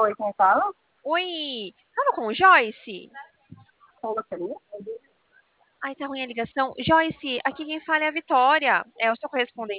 Oi, quem fala? Oi, fala com o Joyce. Quem gostaria? Ai, tá ruim a ligação. Joyce, aqui quem fala é a Vitória. É o seu correspondente.